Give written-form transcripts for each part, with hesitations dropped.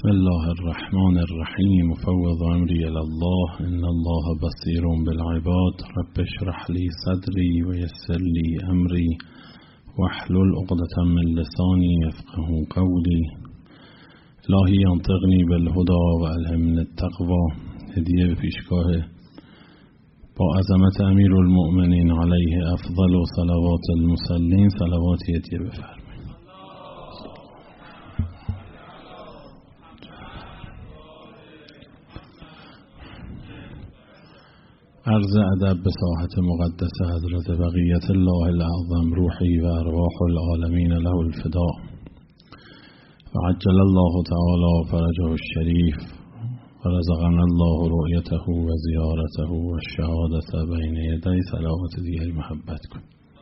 بسم الله الرحمن الرحیم مفوض امری الی الله ان الله بصیر بالعباد رب اشرح لی صدری و یسر لی امری واحلل عقدة من لسانی یفقهوا قولی الهی انطقنی بالهدی و الهمنی التقوی. هدیه به پیشگاه با عظمت امیرالمؤمنین علیه افضل و صلوات المصلین صلواتی هدیه بفرمایید. عرض ادب به ساحت مقدس حضرت بقیت الله الاعظم روحی و ارواح العالمین له الفدا و عجل الله تعالی فرجه الشریف و رزقنا الله رؤیته و زیارته و الشهادت بین یدی صلوات دیگری محبت کن.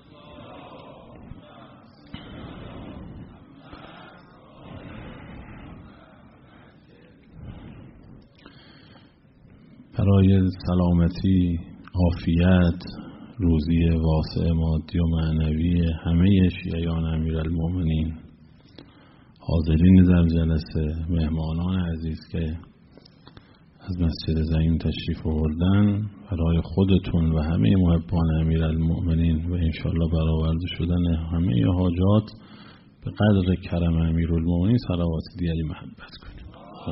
برای سلامتی، عافیت، روزی واسع مادی و معنوی همه شیعیان امیرالمؤمنین، حاضرین در جلسه، مهمانان عزیز که از مسجد زعیم تشریف آوردن، برای خودتون و همه محبان امیرالمؤمنین و انشاءالله برآورده شدن همه حاجات به قدر کرم امیرالمؤمنین صلوات دیگری محبت کنید.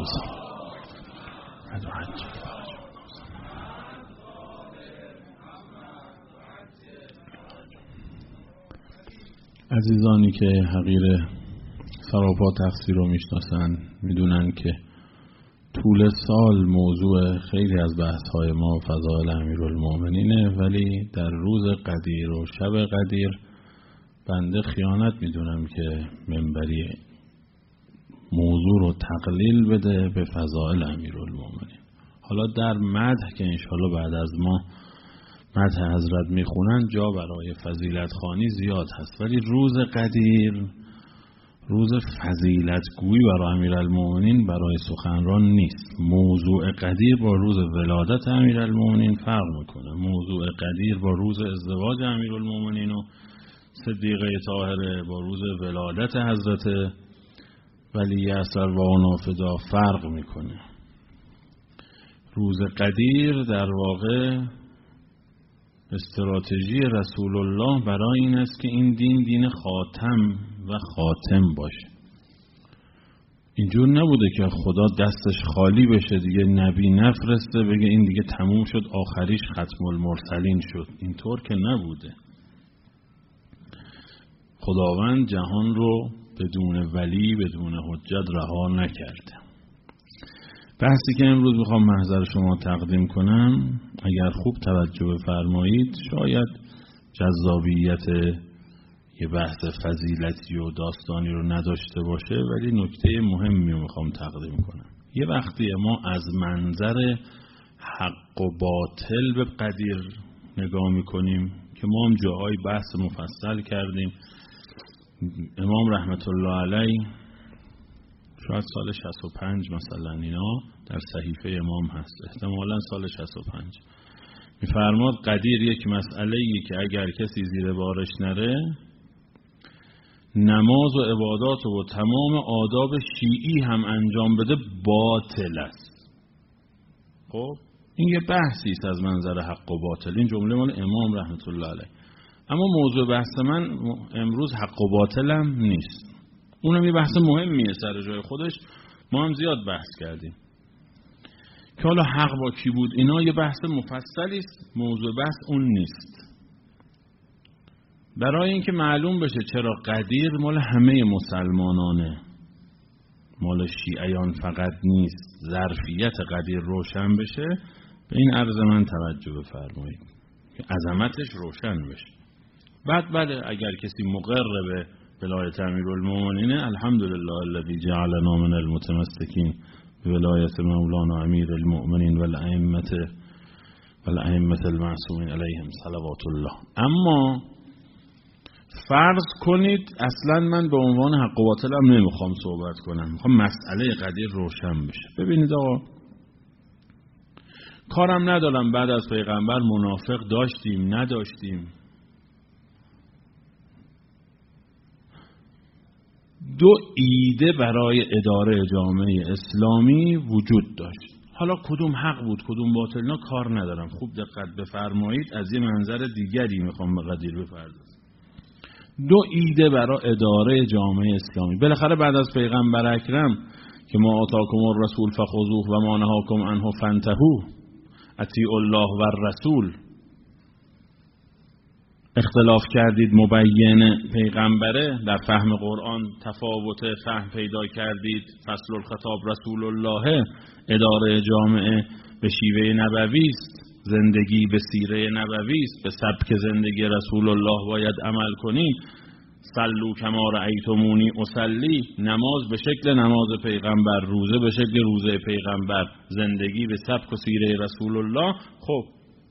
عزیزانی که حقیر سراپا تفسیر رو میشناسن میدونن که طول سال موضوع خیلی از بحث‌های ما فضائل امیرالمؤمنینه، ولی در روز قدیر و شب قدیر بنده خیانت میدونم که منبری موضوع رو تقلیل بده به فضائل امیرالمؤمنین. حالا در مدح که انشاءالله بعد از ما مدح حضرت میخونن جا برای فضیلت خوانی زیاد هست، ولی روز قدیر روز فضیلت گویی برای امیرالمؤمنین برای سخنران نیست. موضوع قدیر با روز ولادت امیرالمؤمنین فرق میکنه. موضوع قدیر با روز ازدواج امیرالمؤمنین و صدیقه طاهره با روز ولادت حضرت ولی اصغر و نافدا فرق میکنه. روز قدیر در واقع استراتژی رسول الله برای این است که این دین خاتم و خاتم باشه. اینجور نبوده که خدا دستش خالی بشه دیگه نبی نفرسته بگه این دیگه تموم شد آخریش ختم المرسلین شد. اینطور که نبوده. خداوند جهان رو بدون ولی بدون حجت رها نکرده. بحثی که امروز میخوام محضر شما تقدیم کنم اگر خوب توجه بفرمایید شاید جذابیت یه بحث فضیلتی و داستانی رو نداشته باشه، ولی نکته مهمی رو میخوام تقدیم کنم. یه وقتی ما از منظر حق و باطل به قدیر نگاه میکنیم که ما هم جاهای بحث مفصل کردیم. امام رحمت الله علیه شاید سال 65 مثلا اینا در صحیفه امام هست، احتمالا سال 65 میفرماد قدیر یک مسئله‌ای که اگر کسی زیر بارش نره نماز و عبادات و تمام آداب شیعی هم انجام بده باطل است. خب این یه بحثی است از منظر حق و باطل. این جمله مال امام رحمت الله علیه. اما موضوع بحث من امروز حق و باطلم نیست. اونم یه بحث مهمیه سر جای خودش، ما هم زیاد بحث کردیم که حالا حق با کی بود اینا یه بحث مفصلی است. موضوع بحث اون نیست. برای اینکه معلوم بشه چرا قدیر مال همه مسلمانانه، مال شیعیان فقط نیست، ظرفیت قدیر روشن بشه، به این عرض من توجه بفرمایید که عظمتش روشن بشه. بعد بله اگر کسی مقر به ولایت امیرالمؤمنین الحمدلله الذی جعلنا من المتمسکین ولایت مولانا امیر المؤمنین والائمه المعصومین علیهم صلوات الله. اما فرض کنید اصلا من به عنوان حق و باطلم نمیخوام صحبت کنم، میخوام مسئله قدیر روشن بشه. ببینید آقا کارم ندارم بعد از پیغمبر منافق داشتیم نداشتیم، دو ایده برای اداره جامعه اسلامی وجود داشت. حالا کدوم حق بود کدوم باطل، نه کار ندارم، خوب دقت بفرمایید، از یه منظر دیگری میخوام به قضیه بپردازم. دو ایده برای اداره جامعه اسلامی. بالاخره بعد از پیغمبر اکرم که ما آتاکم الرسول فخذوه و ما نهاکم عنه فانتهوا، اطیعوا الله و الرسول، اختلاف کردید مبین پیغمبره، در فهم قرآن تفاوت فهم پیدا کردید، فصل الخطاب رسول الله، اداره جامعه به شیوه نبوی است، زندگی به سیره نبوی است، به سبک زندگی رسول الله باید عمل کنیم. صلوا کما رأیتمونی اصلی، نماز به شکل نماز پیغمبر، روزه به شکل روزه پیغمبر، زندگی به سبک و سیره رسول الله. خب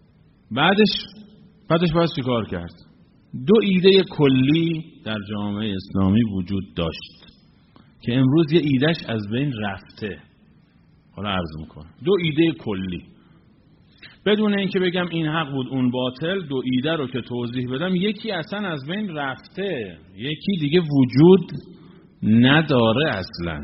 بعدش باید چی کار کرد؟ دو ایده کلی در جامعه اسلامی وجود داشت که امروز یه ایدهش از بین رفته. حالا عرض میکنم دو ایده کلی، بدون اینکه بگم این حق بود اون باطل، دو ایده رو که توضیح بدم، یکی اصلا از بین رفته، یکی دیگه وجود نداره اصلا.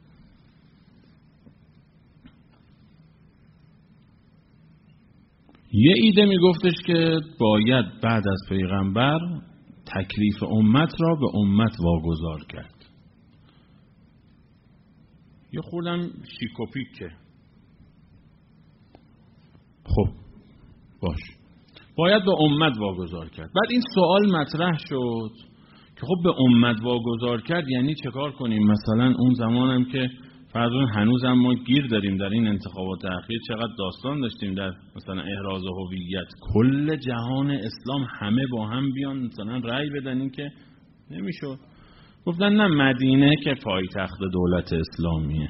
یه ایده میگفتش که باید بعد از پیغمبر تکلیف امت را به امت واگذار کرد. یه خوردم شیکوپیکه. خب باش، باید به امت واگذار کرد. بعد این سوال مطرح شد که خب به امت واگذار کرد یعنی چه کار کنیم؟ مثلا اون زمانم که فرضون هنوز هم ما گیر داریم در این انتخابات اخیر، چقدر داستان داشتیم در مثلا احراز هویت، کل جهان اسلام همه با هم بیان مثلا رأی بدن، این که نمیشد. گفتن نه، مدینه که پایتخت دولت اسلامیه.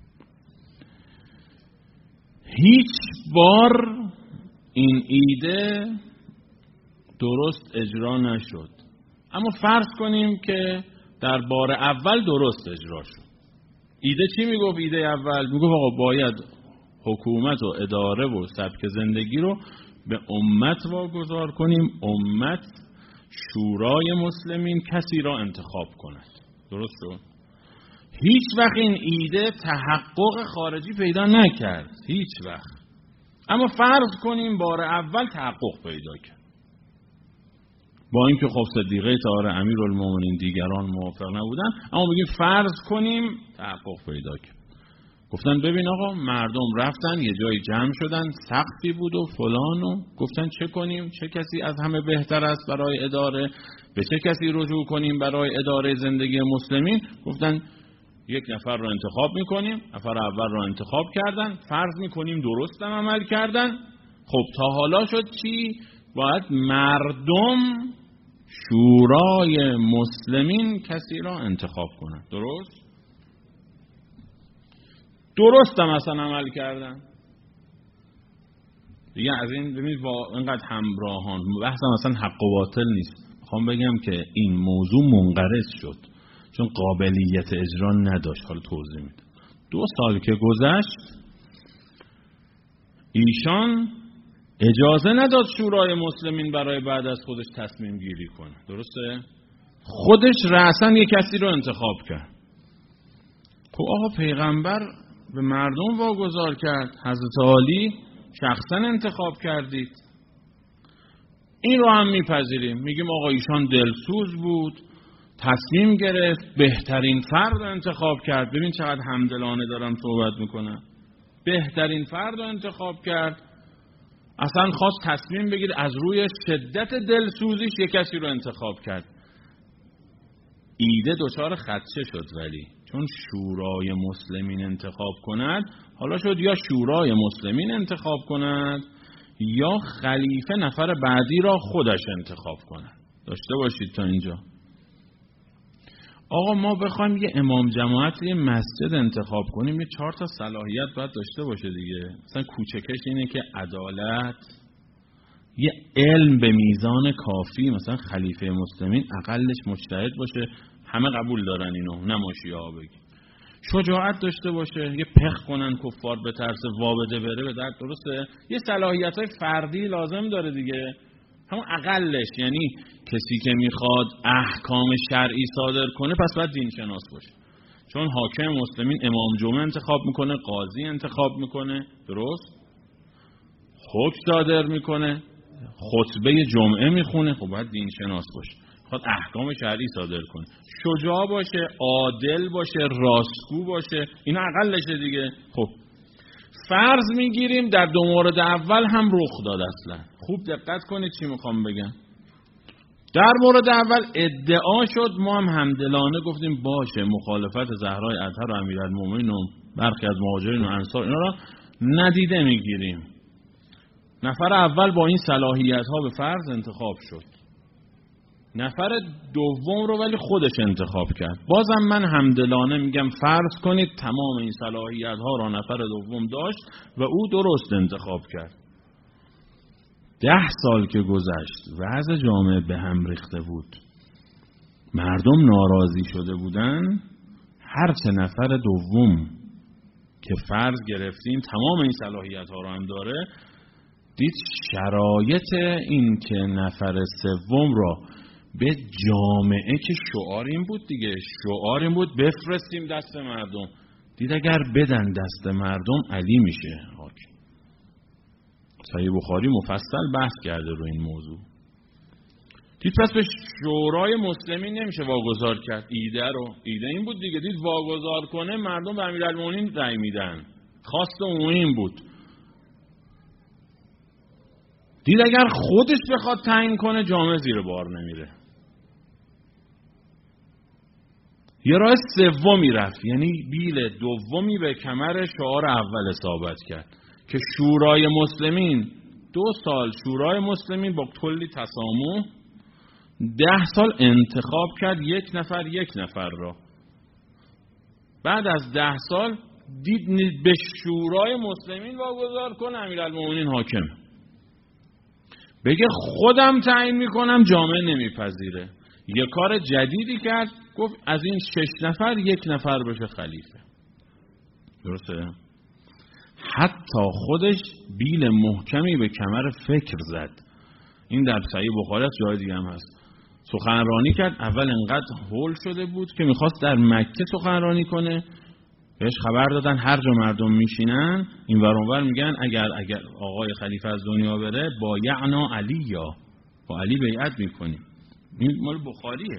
هیچ بار این ایده درست اجرا نشد، اما فرض کنیم که در بار اول درست اجرا شد. ایده چی میگفت؟ ایده اول میگفت آقا باید حکومت و اداره و سبک زندگی رو به امت واگذار کنیم، امت شورای مسلمین کسی را انتخاب کند. درست شد؟ هیچ وقت این ایده تحقق خارجی پیدا نکرد، هیچ وقت. اما فرض کنیم بار اول تحقق پیدا کرد، با اینکه خب صدیقه طاهره امیرالمومنین دیگران موافق نبودن، اما بگیم فرض کنیم تحقق پیدا کرد. گفتن ببین آقا، مردم رفتن یه جای جمع شدن، سقفی بود و فلان، و گفتن چه کنیم؟ چه کسی از همه بهتر است برای اداره؟ به چه کسی رجوع کنیم برای اداره زندگی مسلمین؟ گفتن یک نفر رو انتخاب میکنیم. نفر اول رو انتخاب کردن، فرض میکنیم درست هم عمل کردن. خب تا حالا شد چی؟ باید مردم شورای مسلمین کسی را انتخاب کنن. درست هم اصلا عمل کردن دیگه. از این ببینید با اینقدر همراهان، بحثم اصلا حق و باطل نیست، میخوام بگم که این موضوع منقرض شد چون قابلیت اجرا نداشت. حالا توضیح میدم. 2 سال که گذشت ایشان اجازه نداد شورای مسلمین برای بعد از خودش تصمیم گیری کنه. درسته؟ خودش رأساً یک کسی رو انتخاب کرد. خب آقا پیغمبر به مردم واگذار کرد، حضرت علی شخصا انتخاب کردید، این رو هم میپذیریم، میگیم آقا ایشان دلسوز بود، تصمیم گرفت، بهترین فرد انتخاب کرد. ببین چقدر همدلانه دارم صحبت میکنم. بهترین فرد انتخاب کرد، اصلا خواست تصمیم بگیر، از روی شدت دلسوزیش یک کسی رو انتخاب کرد. ایده دچار خدشه شد، ولی چون شورای مسلمین انتخاب کند، حالا شد یا شورای مسلمین انتخاب کند یا خلیفه نفر بعدی را خودش انتخاب کند. داشته باشید تا اینجا. آقا ما بخوایم یه امام جماعت یه مسجد انتخاب کنیم، یه 4 تا صلاحیت باید داشته باشه دیگه. مثلا کوچکش اینه که عدالت، یه علم به میزان کافی، مثلا خلیفه مسلمین اقلش مجتهد باشه، همه قبول دارن اینو، نماشی ها بگی. شجاعت داشته باشه، یه پخ کنن کفار به ترس وابده بره به درد. درسته؟ یه صلاحیت‌های فردی لازم داره دیگه. همون اقلش، یعنی کسی که میخواد احکام شرعی صادر کنه پس باید دین شناس باشه، چون حاکم مسلمین امام جمعه انتخاب میکنه، قاضی انتخاب میکنه، درست؟ حکم صادر میکنه، خطبه جمعه میخونه، خب باید دین شناس باشه، میخواد احکام شرعی صادر کنه، شجاع باشه، عادل باشه، راستگو باشه، اینا اقلشه دیگه. خب فرض میگیریم در دو مورد اول هم رخ داد. اصلا خوب دقت کنید چی میخوام بگم. در مورد اول ادعا شد، ما هم همدلانه گفتیم باشه، مخالفت زهرای اطهر و امیرالمومنین و برخی از مهاجرین و انصار اینا را ندیده میگیریم. نفر اول با این صلاحیت ها به فرض انتخاب شد، نفر دوم رو ولی خودش انتخاب کرد. بازم من همدلانه میگم فرض کنید تمام این صلاحیت ها را نفر دوم داشت و او درست انتخاب کرد. 10 سال که گذشت وضع جامعه به هم ریخته بود، مردم ناراضی شده بودن، هرچه نفر دوم که فرض گرفتیم تمام این صلاحیت ها را هم داره، دید شرایط این که نفر سوم را به جامعه، که شعار این بود دیگه، شعار این بود بفرستیم دست مردم، دید اگر بدن دست مردم علی میشه حاکم. صحیح بخاری مفصل بحث کرده رو این موضوع. دید پس به شورای مسلمین نمیشه واگذار کرد، ایده این بود دیگه، دید واگذار کنه مردم به امیرالمومنین رأی میدن، خواست عمومی این بود. دید اگر خودش بخواد تعیین کنه جامعه زیر بار نمیره. یه راه سومی رفت، یعنی بیل دومی به کمر شعار اول اصابت کرد که شورای مسلمین 2 سال شورای مسلمین با کلی تسامح 10 سال انتخاب کرد یک نفر را. بعد از 10 سال دید به شورای مسلمین واگذار کنه امیرالمومنین حاکم، بگه خودم تعیین میکنم، جامعه نمیپذیره. یه کار جدیدی کرد، گفت از این 6 نفر 1 نفر بشه خلیفه. درسته؟ حتی خودش بیل محکمی به کمر فکر زد. این در صحیح بخاری جای دیگه هم هست. سخنرانی کرد، اول انقدر هول شده بود که میخواست در مکه سخنرانی کنه، بهش خبر دادن هر جا مردم میشینن این ور اون ور میگن اگر آقای خلیفه از دنیا بره بایعنا علی، یا با علی بیعت میکنیم. این مال بخاریه.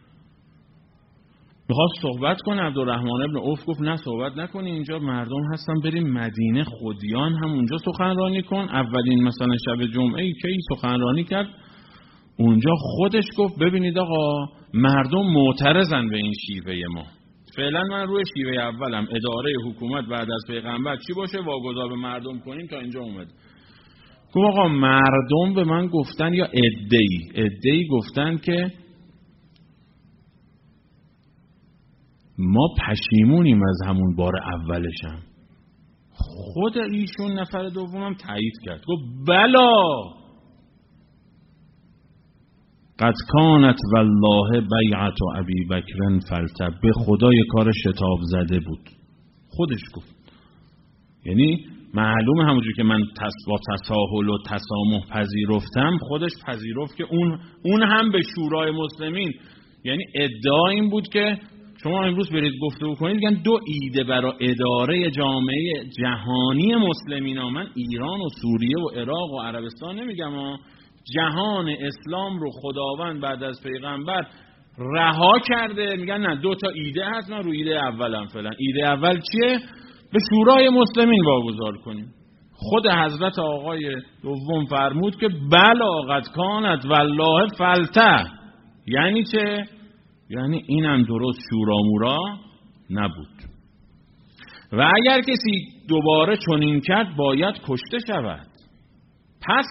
میخواست صحبت کنه، عبدالرحمن ابن عوف گفت نه صحبت نکنی، اینجا مردم هستن، بریم مدینه، خودیان هم اونجا سخنرانی کن. اولین مثلا شب جمعه که سخنرانی کرد اونجا، خودش گفت ببینید آقا مردم معترضن به این شیوه ما، فعلا من روی شیوه اولم، اداره حکومت بعد از پیغمبر چی باشه واگذار به مردم کنیم، تا اینجا اومد. گفت آقا مردم به من گفتن، یا عده‌ای گفتن که ما پشیمونیم از همون بار اولشم. خود ایشون نفر دومم تایید کرد، گفت بلا قد کانت والله بیعت ابی بکر فلتب، به خدای کار شتاب زده بود. خودش گفت، یعنی معلومه همونجور که من با تساهل و تسامح پذیرفتم، خودش پذیرفت که اون هم به شورای مسلمین. یعنی ادعا این بود که شما امروز برید گفتگو کنید، میگن 2 ایده برای اداره جامعه جهانی مسلمین ها، من ایران و سوریه و عراق و عربستان نمیگم ها، جهان اسلام رو خداوند بعد از پیغمبر رها کرده، میگن نه 2 تا ایده هست، من رو ایده اولم فعلا. ایده اول چیه؟ به شورای مسلمین واگذار کنیم. خود حضرت آقای دوم فرمود که بلا قد کانت والله فلته. یعنی چه؟ یعنی اینم درست شورا مورا نبود و اگر کسی دوباره چنین کرد باید کشته شود. پس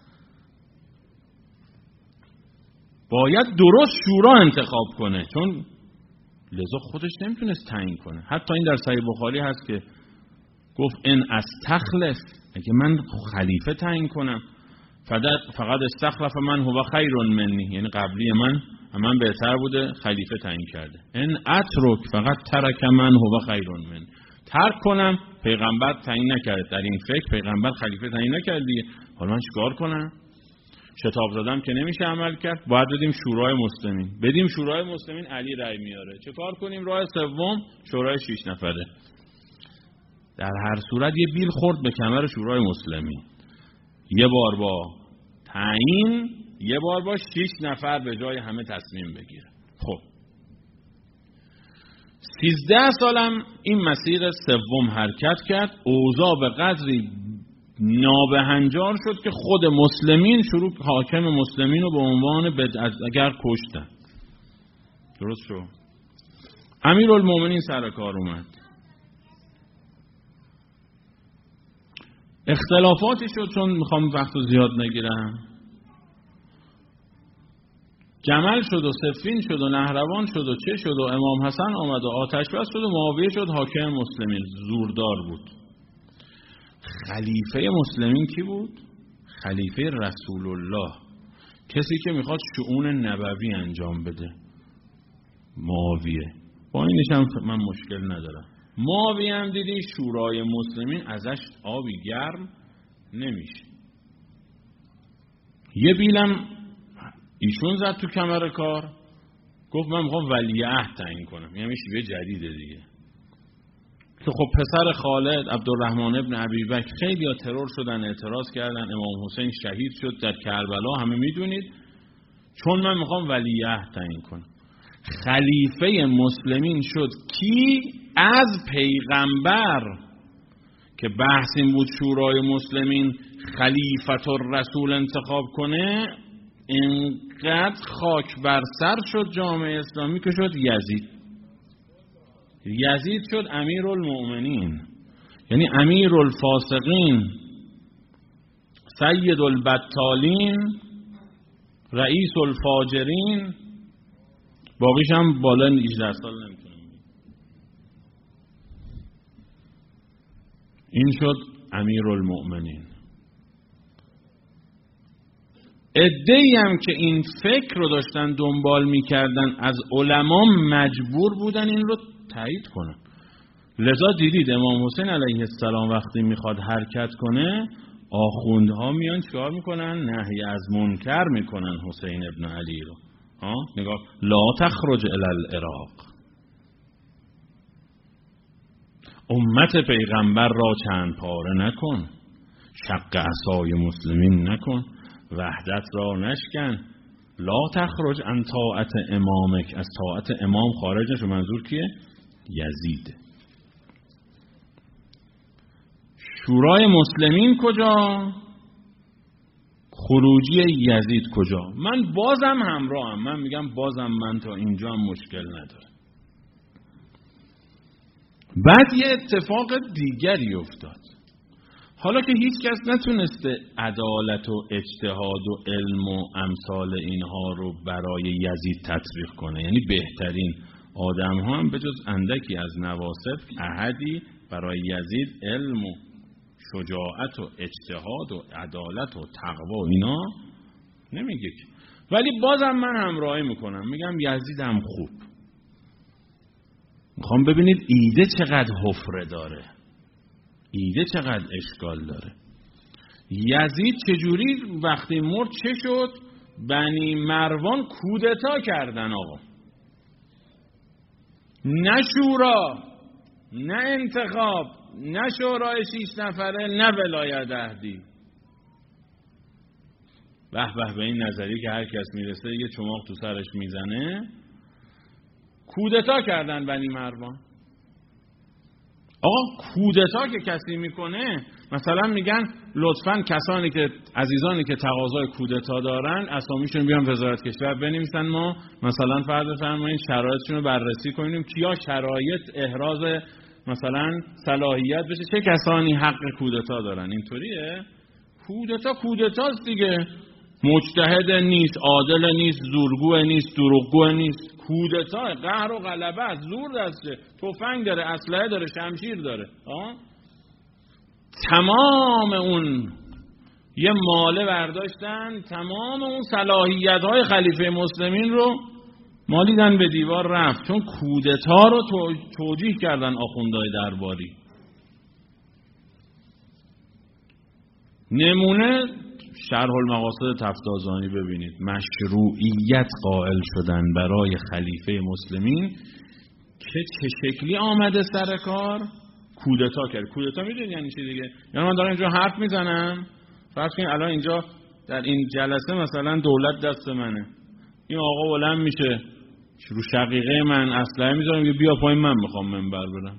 باید درست شورا انتخاب کنه، چون لذا خودش نمیتونست تعیین کنه. حتی این در صحیح بخاری هست که گفت ان استخلف، اگه من خلیفه تعیین کنم، فقط استخلف من هو خیر منی، یعنی قبلی من بهتر بوده، خلیفه تعیین کرده. ان اترک فقط ترک من هو خیر منی، ترک کنم پیغمبر تعیین نکرده، در این فکر پیغمبر خلیفه تعیین نکرده، حالا من چیکار کنم؟ شتاب زدم که نمیشه عمل کرد، باید بدیم شورای مسلمین. بدیم شورای مسلمین، علی رأی میاره. چه کار کنیم؟ راه سوم شورای 6 نفره. در هر صورت یه بیل خورد به کمر شورای مسلمین، یه بار با تعیین، یه بار با 6 نفر به جای همه تصمیم بگیره. خب 13 سالم این مسیر سوم حرکت کرد. اوضاع به قدری نابهنجار شد که خود مسلمین حاکم مسلمین رو به عنوان بدعتگر کشتن. درست شد. امیرالمومنین سر کار اومد. اختلافاتی شد، چون میخوام وقتو زیاد نگیرم. جمل شد و صفین شد و نهروان شد و چه شد و امام حسن آمد و آتش بس شد و معاویه شد حاکم مسلمین. زوردار بود. خلیفه مسلمین کی بود؟ خلیفه رسول الله، کسی که میخواد شؤون نبوی انجام بده. معاویه. با اینش هم من مشکل ندارم. معاویه هم دیدی شورای مسلمین ازش آبی گرم نمیشه. یه بیلم ایشون زد تو کمر کار، گفت من میخوام ولیعهد تعیین کنم. یعنی شیوه جدیده دیگه. که خب پسر خالد عبدالرحمن ابن ابی بکر خیلی ها ترور شدن، اعتراض کردن، امام حسین شهید شد در کربلا، همه میدونید. چون من میخوام ولیعهد تعیین کنم. خلیفه مسلمین شد کی؟ از پیغمبر، که بحث این بود شورای مسلمین خلیفت الرسول انتخاب کنه، اینقدر خاک بر سر شد جامعه اسلامی که شد یزید شد امیرالمؤمنین، یعنی امیرالفاسقین، سید البطالین، رئیس الفاجرین. باقیش هم بالا 18 سال نمیتونم. این شد امیرالمؤمنین. عده‌ای هم که این فکر رو داشتن دنبال میکردن از علما مجبور بودن این رو تایید کنن. لذا دیدید امام حسین علیه السلام وقتی میخواد حرکت کنه، آخوندها میان چیکار میکنن؟ نهی از منکر میکنن حسین ابن علی رو. نگاه، لا تخرج الی العراق، امت پیغمبر را چند پاره نکن، شق عصای مسلمین نکن، وحدت را نشکن. لا تخرج عن طاعت امامک، از طاعت امام خارج نشو. منظور کیه؟ یزید. شورای مسلمین کجا؟ خروجی یزید کجا؟ من بازم همراهم. من میگم بازم من تا اینجا هم مشکل نداره. بعد یه اتفاق دیگری افتاد. حالا که هیچ کس نتونسته عدالت و اجتهاد و علم و امثال اینها رو برای یزید تطبیق کنه، یعنی بهترین آدم ها هم به جز اندکی از نواصب احدی برای یزید علم و شجاعت و اجتهاد و عدالت و تقوا و اینا نمیگه. ولی بازم من همراهی میکنم، میگم یزید هم خوب. میخوام ببینید ایده چقدر حفره داره، ایده چقدر اشکال داره. یزید چجوری وقتی مرد چه شد؟ بنی مروان کودتا کردن آقا. نه شورا، نه انتخاب، نه شورای 6 نفره، نه ولایت عهدی. به به این نظری که هر کس میرسه یه چماق تو سرش میزنه. کودتا کردن بنی مروان. آقا کودتا که کسی میکنه، مثلا میگن لطفاً کسانی که عزیزانی که تقاضای کودتا دارن اسامیشون بیان وزارت کشور بنویسن، ما مثلا فرض بفرمایید شرایطشون رو بررسی کنیم، کیا شرایط احراز مثلا صلاحیت بشه، چه کسانی حق کودتا دارن. اینطوریه؟ کودتاست دیگه. مجتهد نیست، عادل نیست، زورگو نیست، دروغگو نیست. کودتا قهر و غلبه است، زور دسته، تفنگ داره، اسلحه داره، شمشیر داره. تمام اون یه ماله برداشتن، تمام اون صلاحیت‌های خلیفه مسلمین رو مالیدن به دیوار رفت، چون کودتا رو توجیه کردن آخوندهای درباری. نمونه شرح المقاصد تفتازانی ببینید، مشروعیت قائل شدن برای خلیفه مسلمین که چه شکلی آمده سر کار، کودتا کرد. کودتا میدونید یعنی چی دیگه؟ یعنی من دارم اینجا حرف میزنم، فرض کنید الان اینجا در این جلسه مثلا دولت دست منه، این آقا بلند میشه رو شقیقه من اسلحه میذاره میگه بیا پایین من میخوام منبر برم.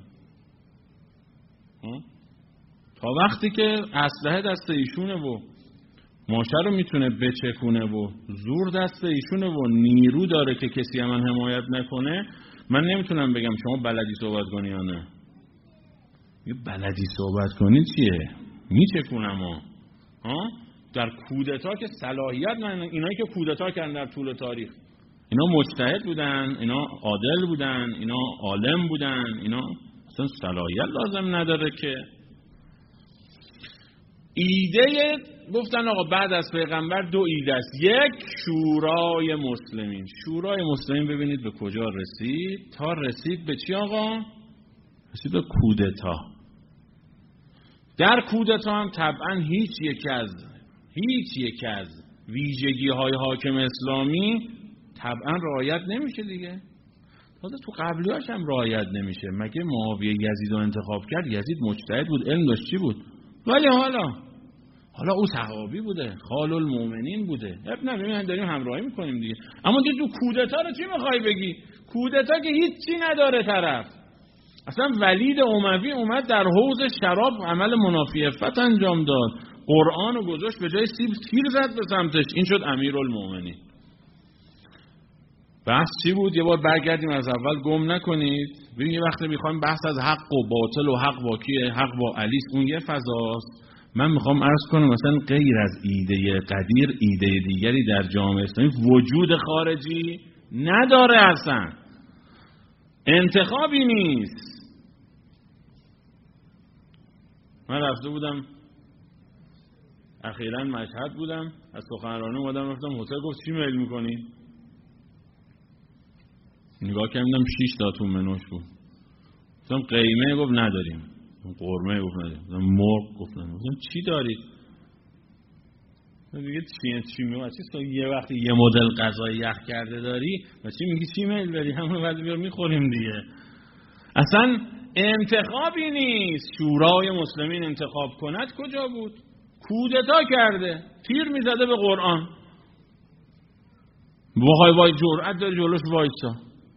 تا وقتی که اسلحه دست ایشونه و ماشه رو میتونه بچکونه و زور دست ایشونه و نیرو داره که کسی من حمایت نکنه، من نمیتونم بگم شما بلدی صحبت کنی یا نه. یه بلدی صحبت کنی چیه؟ میچکونم ها؟ در کودتا که صلاحیت نه، اینایی که کودتا کردن در طول تاریخ اینا مجتهد بودن، اینا عادل بودن، اینا عالم بودن، اینا اصلا صلاحیت لازم نداره که. ایده گفتن آقا بعد از پیغمبر 2 ایده است. یک، شورای مسلمین. شورای مسلمین ببینید به کجا رسید؟ تا رسید به چی آقا؟ رسید به کودتا. در کودتا هم طبعا هیچ یک از ویژگی های حاکم اسلامی طبعا رعایت نمیشه دیگه. تازه تو قبلیاش هم رعایت نمیشه. مگه معاویه یزید رو انتخاب کرد؟ یزید مجتهد بود، علم داشت، چی بود؟ ولی حالا او صحابی بوده، خال المؤمنین بوده. ببین داریم همراهی میکنیم دیگه. اما تو کودتا رو چی میخوای بگی؟ کودتا که هیچی نداره طرف. اصلا ولید اموی اومد در حوض شراب عمل منافی عفت انجام داد، قرآن رو گذاشت به جای سیب تیر زد به سمتش، این شد امیرالمومنین. بحث چی بود؟ یه بار برگردیم از اول، گم نکنید. ببین یه وقتی میخوایم بحث از حق و باطل و حق با کیه، حق با علی، اون یه فضاست. من میخوام عرض کنم مثلا غیر از ایده قدیر، ایده دیگری در جامعه اسلامی وجود خارجی نداره، اصلا انتخابی نیست. من رفته بودم اخیراً مشهد بودم، از سخنرانی اومدم رفتم هتل، گفت چی میل میکنی؟ نگاه کردم 6 تا تو منوش بود. گفتم قیمه، گفت نداریم. قرمه، گفت نداریم. مرغ، گفت نداریم. گفتم چی دارید؟ دیگه چی میگه؟ یه وقتی یه مدل غذای یخ کرده داری و چی میگی چی میل داری؟ همون وقتی بیار میخوریم دیگه. اصلا انتخابی نیست. شورای مسلمین انتخاب کند کجا بود؟ کودتا کرده، تیر میزده به قرآن. وای جرأت داری جلوش وایسا.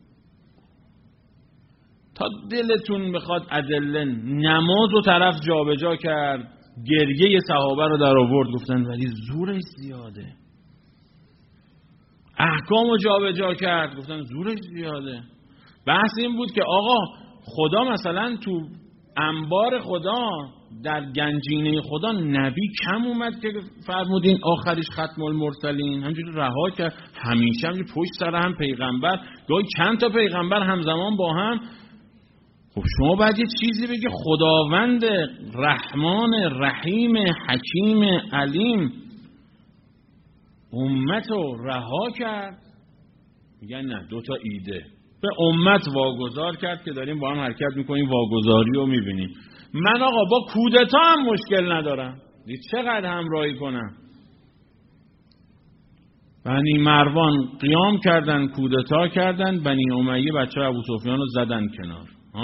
تا دلتون بخواد ادله، نماز و طرف جابجا کرد، گریه صحابه رو در آورد، گفتن ولی زورش زیاده. احکام رو جابجا کرد، گفتن زورش زیاده. بحث این بود که آقا خدا مثلا تو انبار خدا، در گنجینه خدا، نبی کم اومد که فرمودین آخریش ختم المرسلین، همجوری رها کرد. همیشه همجوری پشت سر هم پیغمبر، گاهی چند تا پیغمبر همزمان با هم. خب شما باید یه چیزی بگی خداوند رحمان رحیم حکیم علیم امت رو رها کرد. میگن نه، 2 تا ایده به امت واگذار کرد که داریم با هم حرکت میکنیم، واگذاری رو میبینیم. من آقا با کودتا هم مشکل ندارم، چقدر همراهی کنم. بنی مروان قیام کردن، کودتا کردن، بنی امیه بچه ابو سفیان رو زدن کنار.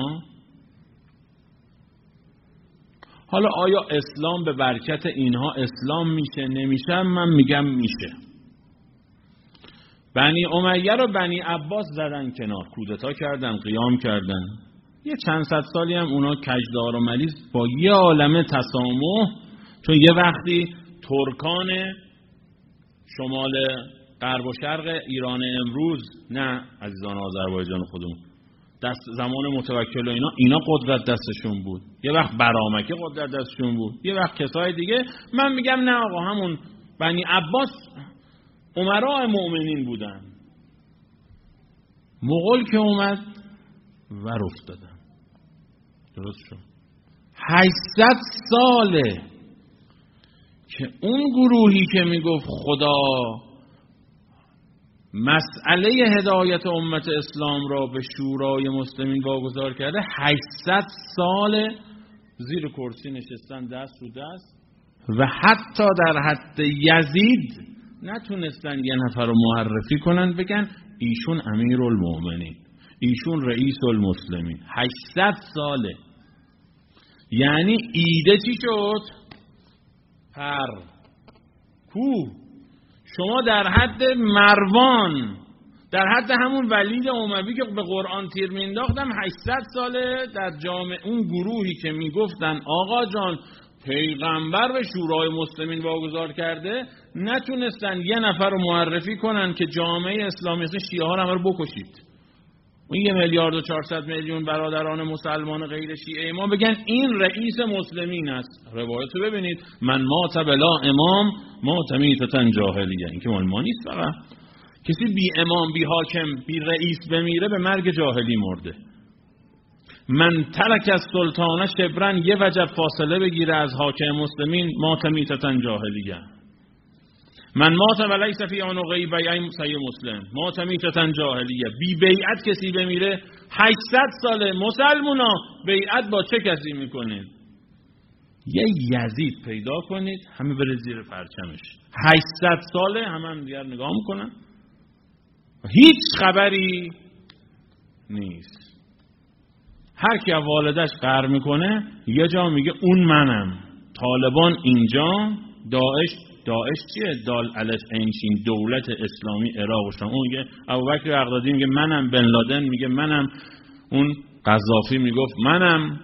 حالا آیا اسلام به برکت اینها اسلام میشه نمیشه؟ من میگم میشه. بنی امیه رو بنی عباس زدن کنار، کودتا کردن، قیام کردن. یه چند صد سالی هم اونا کجدار و ملیز با یه عالمه تسامح، چون یه وقتی ترکان شمال غرب و شرق ایران امروز، نه عزیزان آذربایجان خودمون، دست زمان متوکل و اینا قدرت دستشون بود. یه وقت برامکه قدرت دستشون بود، یه وقت کسای دیگه. من میگم نه آقا، همون بنی عباس امراء مؤمنین بودن. مغول که اومد ور افتادن. درست شد. 800 ساله که اون گروهی که میگفت خدا مسئله هدایت امت اسلام را به شورای مسلمین واگذار کرده، 800 سال زیر کرسی نشستن، دست رو دست، و حتی در حد یزید نتونستن یه نفر رو معرفی کنن بگن ایشون امیرالمومنین، ایشون رئیس المسلمین. 800 ساله. یعنی ایده چی شد؟ شما در حد مروان، در حد همون ولید اموی که به قرآن تیر مینداختم 800 ساله در جامعه اون گروهی که میگفتن آقا جان پیغمبر به شورای مسلمین واگذار کرده، نتونستن یه نفر رو معرفی کنن که جامعه اسلامی شیعه ها رو همه رو بکشید. اون 1,400,000,000 برادران مسلمان غیر شیعه ما بگن این رئیس مسلمین است. روایت رو ببینید، من مات بلا امام مات میتة جاهلیه. این که ما نیست، فقط کسی بی امام بی حاکم بی رئیس بمیره به مرگ جاهلی مرده. من ترک از سلطانه شبرن یه وجب فاصله بگیره از حاکم مسلمین مات میتة جاهلیه. من مات و لیس فی عنقه بیع سی مسلم مات میتة جاهلیه. بی بیعت کسی بمیره 800 ساله. مسلمونا بیعت با چه کسی میکنین؟ یه یزید پیدا کنید همه بره زیر پرچمش. 800 ساله هم دیگر نگاه میکنن، هیچ خبری نیست. هر کی والدش قهر میکنه یه جا میگه اون منم. طالبان اینجا، داعش چیه؟ دال الف اینشین دولت اسلامی عراق و شام. اون میگه ابوبکر بغدادی میگه منم، بن لادن میگه منم، اون قذافی میگفت منم.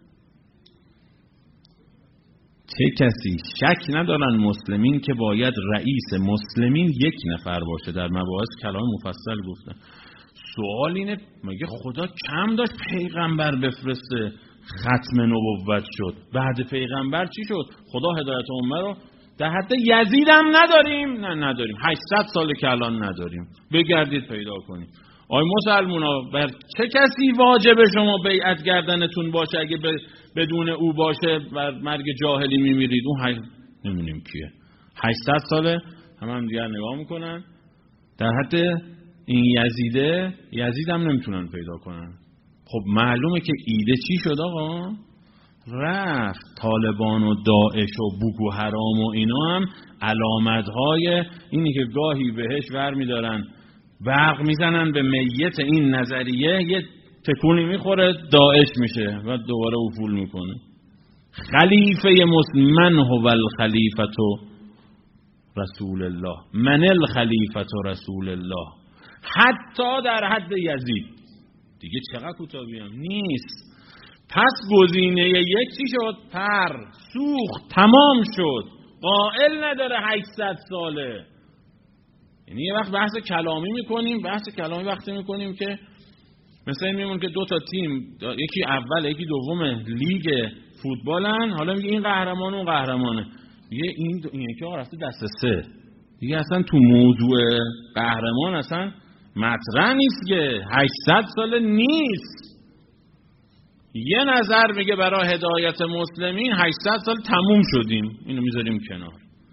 چه کسی شک ندارن مسلمین که باید رئیس مسلمین یک نفر باشه. در مباحث کلام مفصل گفتن. سوال اینه مگه خدا کم داشت پیغمبر بفرسته؟ ختم نبوت شد، بعد پیغمبر چی شد؟ خدا هدایت امت رو در حد یزید هم نداریم؟ نه نداریم. 800 ساله که الان نداریم. بگردید پیدا کنید. آی مسلمونا، بر چه کسی واجب شما بیعت کردنتون باشه؟ اگه بدون او باشه بر مرگ جاهلی میمیرید. اون نمیدونیم کیه. 800 ساله هم دیگر نگاه میکنن. در حد این یزید هم نمیتونن پیدا کنن. خب معلومه که ایده چی شد آقا؟ رفت طالبان و داعش و بوکو حرام و اینا هم علامتهای اینی که گاهی بهش ور میدارن برق میزنن به میت این نظریه، یه تکونی میخوره داعش میشه و دوباره افول میکنه. خلیفه مسلم هو الخلیفة رسول الله، من الخلیفة رسول الله. حتی در حد یزید دیگه چقدر کوتاهیم نیست. پس گزینه یک چی شد؟ سوخت، تمام شد. قائل نداره 800 ساله. یعنی یه وقت بحث کلامی میکنیم، وقتی میکنیم که مثلا میمون که دو تا تیم، یکی اول یکی دوم لیگ فوتبالن، حالا میگه این قهرمان اون قهرمانه، میگه این یکی آقا رفته دست سه دیگه، اصلا تو موضوع قهرمان اصلا مطرح نیست که 800 ساله نیست. یه نظر میگه برای هدایت مسلمین 800 سال تموم شدیم، اینو میذاریم کنار.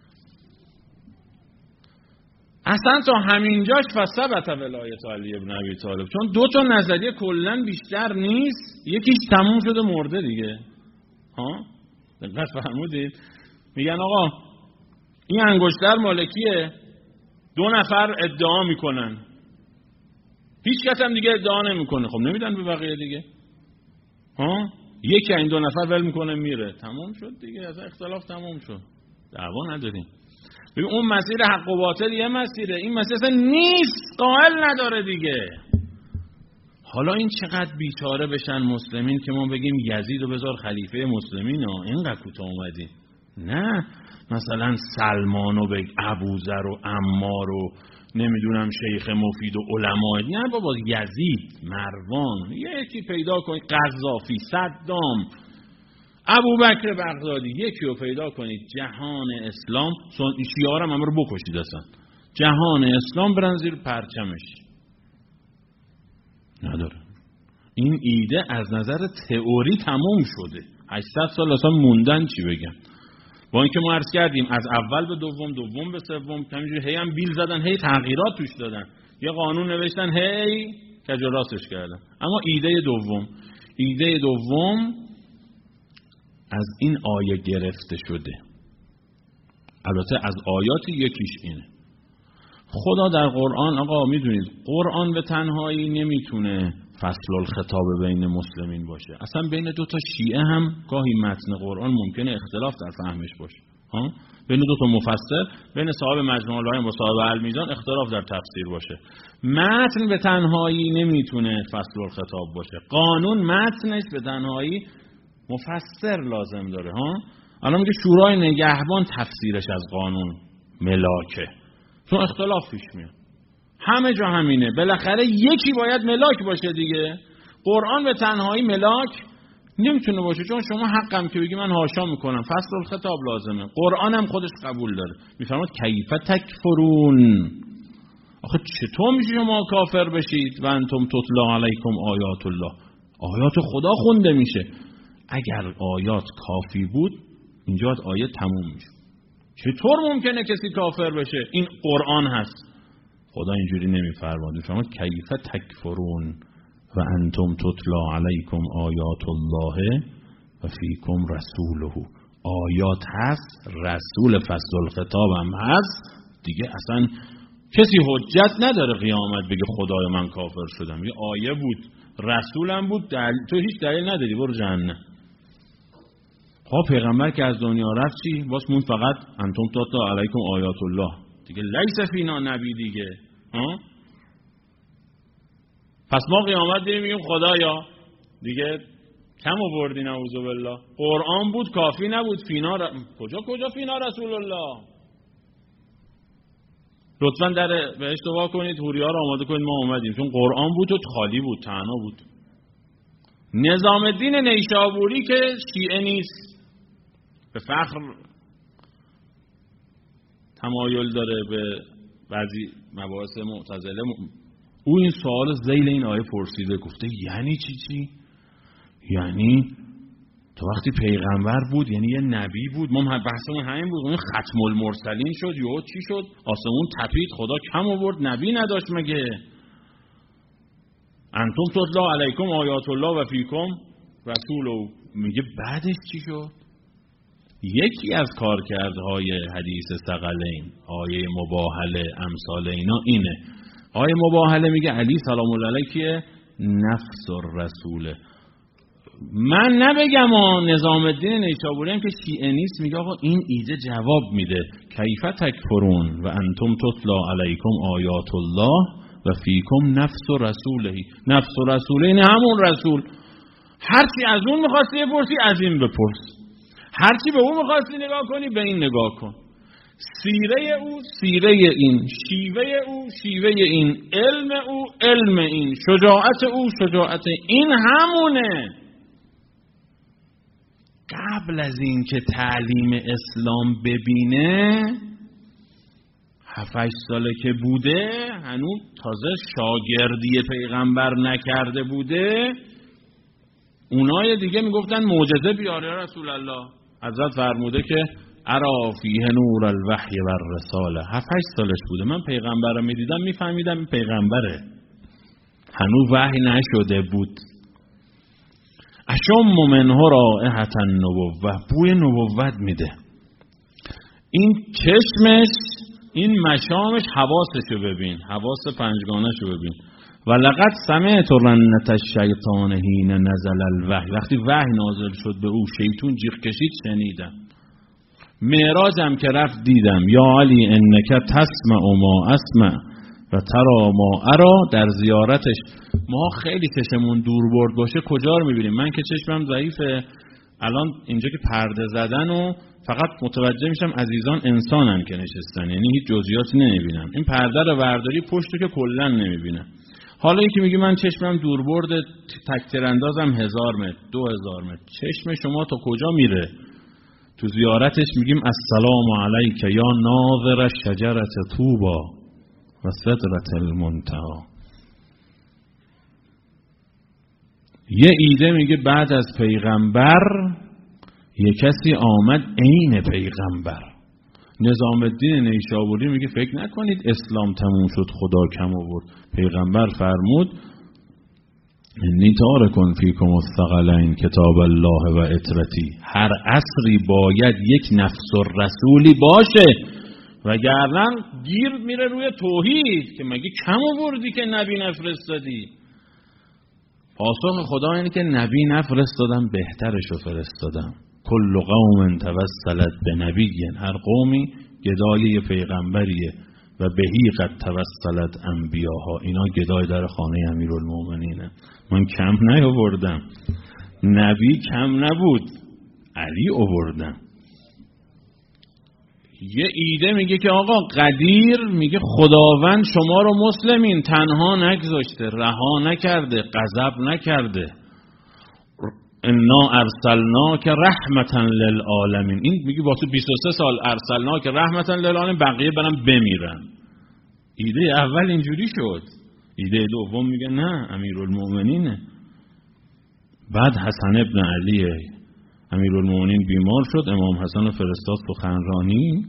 اصلا تا همینجاش فثبت ولایت علی ابن ابی طالب، چون دو تا نظریه کلا بیشتر نیست، یکیش تموم شده مرده دیگه. دقت فرمودید؟ میگن آقا این انگشتر مالکیه، 2 نفر ادعا میکنن، هیچ کس هم دیگه ادعا نمیکنه، خب نمیدن به بقیه دیگه. یکی این 2 نفر ول میکنه میره، تمام شد دیگه، از اختلاف تمام شد، دعوا نداریم. ببین اون مسیر حق و باطل یه مسیره، این مسیر اصلا نیست، قائل نداره دیگه. حالا این چقدر بیچاره بشن مسلمین که ما بگیم یزید رو بذار خلیفه مسلمین ها، اینقدر کوتاه اومدی. نه مثلا سلمان و بگ ابوذر و عمار و نمیدونم شیخ مفید و علماء، نه بابا یزید، مروان، یکی پیدا کنید، قذافی، صدام، ابوبکر بغدادی، یکی رو پیدا کنید جهان اسلام، شیعه هم همه رو بکشید، اصلا جهان اسلام برن زیر پرچمش. نداره. این ایده از نظر تئوری تموم شده. 800 سال اصلا موندن چی بگم. با اینکه ما عرض کردیم از اول به دوم، دوم به سوم، همینجوری هی هم بیل زدن، هی تغییرات توش دادن، یه قانون نوشتن، هی کج و راستش کردن. اما ایده دوم از این آیه گرفته شده. البته از آیات یکیش اینه. خدا در قرآن، آقا میدونید قرآن به تنهایی نمیتونه فصل الخطاب بین مسلمین باشه. اصلا بین دو تا شیعه هم گاهی متن قرآن ممکنه اختلاف در فهمش باشه. بین دو تا مفسر، بین صاحب مجموع البیان با صاحب المیزان اختلاف در تفسیر باشه. متن به تنهایی نمیتونه فصل الخطاب باشه. قانون متنش به تنهایی مفسر لازم داره. الان میگه شورای نگهبان تفسیرش از قانون ملاکه، چون اختلاف پیش میاد. همه جا همینه، بالاخره یکی باید ملاک باشه دیگه. قرآن به تنهایی ملاک نمیتونه باشه، چون شما حقم که بگی من حاشا میکنم، فصل الخطاب لازمه. قرآن هم خودش قبول داره. میفرماد کیف تکفرون، آخه چطور میشه شما کافر بشید و انتم تتلا علیکم آیات الله، آیات خدا خونده میشه. اگر آیات کافی بود اینجا آیه تموم میشه. چطور ممکنه کسی کافر بشه؟ این قرآن هست. خدا اینجوری نمیفرماد. شما کیف تکفرون و انتم تتلا علیکم آیات الله و فیکم رسوله. آیات هست، رسول فصل الخطاب هم هست دیگه. اصلا کسی حجت نداره قیامت بگه خدای من کافر شدم. یه آیه بود، رسولم بود، تو هیچ دلیل نداری برو جهنم. پیغمبر که از دنیا رفت چی؟ باز مون فقط انتم تتلا علیکم آیات الله دیگه، لیس فینا نبی دیگه. پس ما قیامت دیگه میگیم خدایا دیگه کم آوردی، نعوذ بالله. قرآن بود کافی نبود، فینا کجا فینا رسول الله. لطفا در بهشت وا کنید، حوری ها رو آماده کنید، ما اومدیم. چون قرآن بود و خالی بود، تنها بود. نظام الدین نیشابوری که شیعه نیست، به فخر تمایل داره به بعضی مباحث معتزله، او این سوال ذیل این آیه پرسیده، گفته یعنی چی؟ یعنی تو وقتی پیغمبر بود یعنی یه نبی بود، ما بحثمون همین بود، اون ختم المرسلین شد، یا چی شد؟ آسمون تپید، خدا کم آورد، نبی نداشت مگه؟ انتم تتلا علیکم آیات الله و فیکم رسوله. میگه بعدش چی شد؟ یکی از کارکردهای حدیث ثقلین، آیه مباهله امثال اینا اینه. آیه مباهله میگه علی سلام الله علیه که نفس الرسوله. من نبگم نظام الدین نیشابوری هم که شیعه نیست، میگه آقا این ایده جواب میده. کیف تکفرون و انتم تتلا علیکم آیات الله و فیکم نفس رسوله. نفس رسوله این همون رسول. هرچی از اون میخواستی بپرسی از این بپرس، هرچی به اون میخواستی نگاه کنی به این نگاه کن. سیره او سیره این، شیوه او شیوه این، علم او علم این، شجاعت او شجاعت این همونه. قبل از این که تعلیم اسلام ببینه 7-8 ساله که بوده، هنوز تازه شاگردی پیغمبر نکرده بوده، اونای دیگه میگفتن معجزه بیار یا رسول الله. حضرت فرموده که ارا فیه نور الوحی و الرساله. 7-8 سالش بوده، من پیغمبر رو میدیدم میفهمیدم پیغمبره، هنوز وحی نشده بود. اشم منه رائحة النبوة، بوی نبوت میده. این چشمش، این مشامش، حواسشو ببین، حواس پنجگانهشو ببین. و لقد سمعت رنة الشیطان حین نزل الوحی، وقتی وحی نازل شد به او شیطون جیغ کشید شنیدم. معراجم که رفت دیدم. یا علی انک تسمع ما اسمع و ترا ما ارا. در زیارتش ما خیلی چشمون دور برد باشه کجا رو میبینیم؟ من که چشمم ضعیفه، الان اینجا که پرده زدن و فقط متوجه میشم عزیزان انسانن که نشستن، یعنی هیچ جزئیاتی نمیبینم. این پرده رو برداری پشتو که کلا نمیبینم. حالا یکی میگه من چشمم دور برده، تکتیر اندازم 1000 متر 2000 متر، چشم شما تا کجا میره؟ تو زیارتش میگیم السلام علیک یا ناظر شجرة طوبا و سدرة المنتهی. یه ایده میگه بعد از پیغمبر یه کسی آمد عین پیغمبر. نظام الدین نیشابوری میگه فکر نکنید اسلام تموم شد خدا کم آورد. پیغمبر فرمود انی تارک فیکم الثقلین کتاب الله و اطرتی. هر عصری باید یک نفس الرسولی باشه، وگرنه گیر میره روی توحید که مگه کم آوردی که نبی نفرستادی. پاسخ خدا اینه که نبی نفرستادم، بهترشو فرستادم. کل قوم توسلت به نبی، هر قومی گدای یه پیغمبریه و بهی قد توسلت انبیاها، اینا گدای در خانه امیرالمومنینه. من کم نیاوردم، نبی کم نبود، علی آوردم. یه ایده میگه که آقا قدیر میگه خداوند شما رو مسلمین تنها نگذاشته، رها نکرده، غضب نکرده. انا ارسلناک رحمتا للعالمین. این میگه واسه 23 سال ارسلناک رحمتا للعالمین، بقیه برن بمیرن. ایده اول اینجوری شد، ایده دوم میگه نه امیرالمومنینه. بعد حسن ابن علی امیرالمومنین بیمار شد، امام حسن رو فرستاد سخنرانی.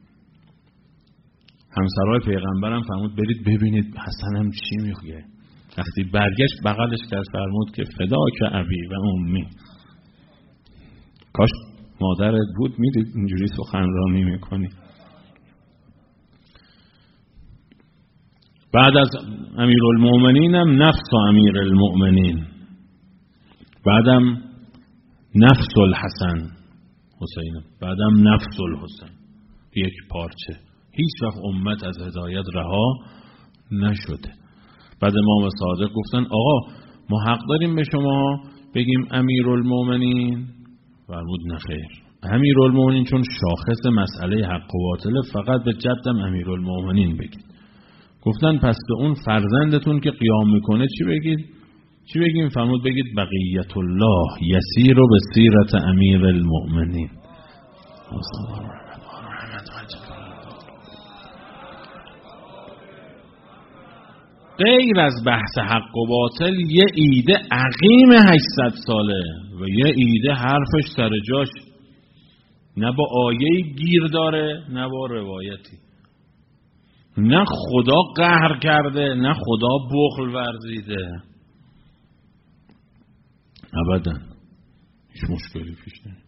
همسرای پیغمبرم فرمود برید ببینید حسنم چی میگه. وقتی برگشت بغلش کرد فرمود که فداک ابی و امی. کاش مادرت بود میدید اینجوری سخنرانی میکنی. بعد از امیرالمومنینم نفس امیرالمومنین، بعدم نفس الحسن حسین، بعدم نفس الحسین، یک پارچه. هیچ وقت امت از هدایت رها نشده. بعد امام صادق گفتن آقا ما حق داریم به شما بگیم امیرالمومنین؟ فرمود نه خیر، امیرالمومنین چون شاخص مسئله حق و باطله، فقط به جدم امیرالمومنین بگید. گفتن پس به اون فرزندتون که قیام میکنه چی بگید؟ چی بگیم؟ فرمود بگید بقیت الله یسیر به سیرت امیر المؤمنین. غیر از بحث حق و باطل یه ایده عقیم 800 ساله و یه ایده حرفش سر جاش، نه با آیه گیر داره نه با روایتی. نه خدا قهر کرده نه خدا بخل ورزیده، ابدا هیچ مشکلی پیش نمیاد.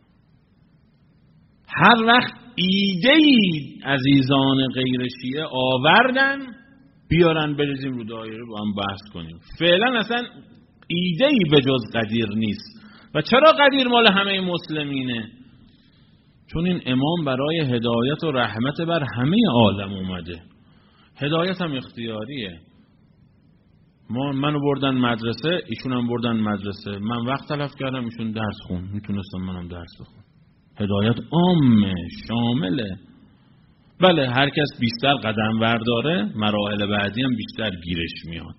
هر وقت ایده‌ای عزیزان غیر شیعه آوردن بیارن بریزیم رو دایره با هم بحث کنیم. فعلا اصلا ایده‌ای به جز قدیر نیست. و چرا قدیر مال همه مسلمینه؟ چون این امام برای هدایت و رحمت بر همه عالم اومده. هدایت هم اختیاریه. منو بردن مدرسه، ایشون هم بردن مدرسه. من وقت تلف کردم، ایشون درس خون. میتونستم منم درس بخونم. هدایت عامه، شامله. بله هر کس بیشتر قدم برداره مراحل بعدی هم بیشتر گیرش میاد.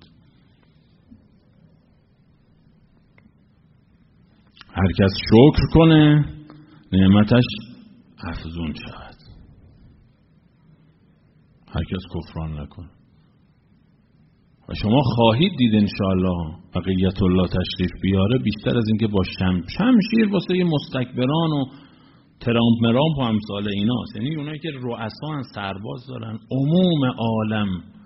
هر کس شکر کنه نعمتش افزون شود، هر کس کفران نکنه. و شما خواهید دید انشاءالله بقیت الله تشریف بیاره، بیشتر از اینکه با شمشیر واسه مستکبران و ترامپ مرامپ و امثال ایناست. یعنی اونایی که رؤسا سرباز دارن، عموم عالم